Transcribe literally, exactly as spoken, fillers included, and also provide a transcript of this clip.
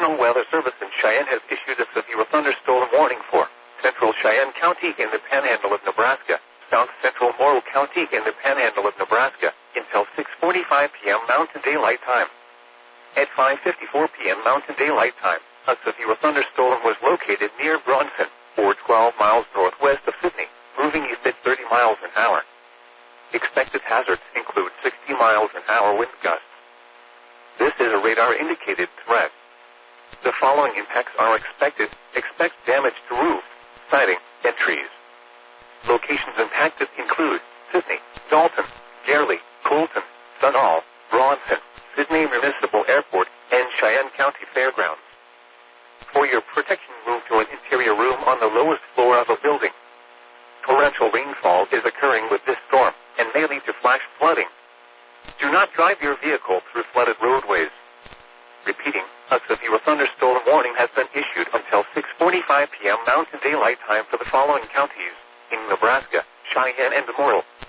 National Weather Service in Cheyenne has issued a severe thunderstorm warning for Central Cheyenne County in the Panhandle of Nebraska, South Central Morrill County in the Panhandle of Nebraska, until six forty-five p.m. Mountain Daylight Time. At five fifty-four p.m. Mountain Daylight Time, a severe thunderstorm was located near Bronson, or twelve miles northwest of Sydney, moving east at thirty miles an hour. Expected hazards include sixty miles an hour wind gusts. This is a radar-indicated threat. The following impacts are expected. Expect damage to roofs, siding, and trees. Locations impacted include Sydney, Dalton, Garley, Colton, Sunol, Bronson, Sydney Municipal Airport, and Cheyenne County Fairgrounds. For your protection, move to an interior room on the lowest floor of a building. Torrential rainfall is occurring with this storm and may lead to flash flooding. Do not drive your vehicle through flooded roadways. Repeating, a severe thunderstorm warning has been issued until six forty-five p.m. Mountain Daylight Time for the following counties in Nebraska, Cheyenne, and Morrill.